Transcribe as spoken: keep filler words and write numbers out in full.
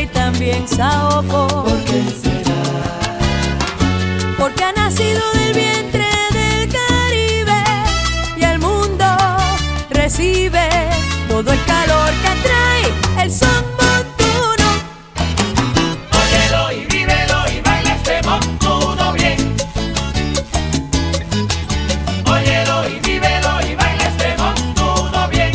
también saoco. ¿Por qué será? Porque ha nacido del vientre del Caribe y el mundo recibe todo el calor que trae el son.